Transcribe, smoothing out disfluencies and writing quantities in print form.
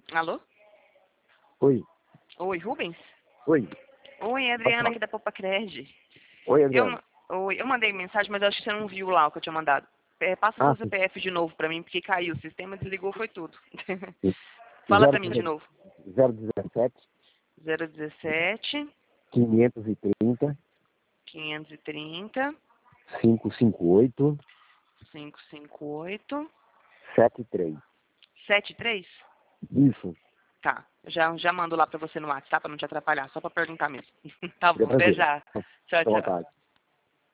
Alô? Oi. Oi, Rubens? Oi. Oi, é a Adriana aqui da Popacred. Oi, Eu, Adriano. oi, eu mandei mensagem, mas acho que você não viu lá o que eu tinha mandado. Passa seu Ah, sim. CPF de novo pra mim, porque caiu. O sistema desligou, foi tudo. Sim. Fala pra mim de novo. 017 017 530 530 558 558 73. 73? Isso. Tá, já mando lá pra você no WhatsApp, pra não te atrapalhar, só pra perguntar mesmo. Tá Fica bom, até tranquilo. já. Tchau, Fica à tchau. vontade.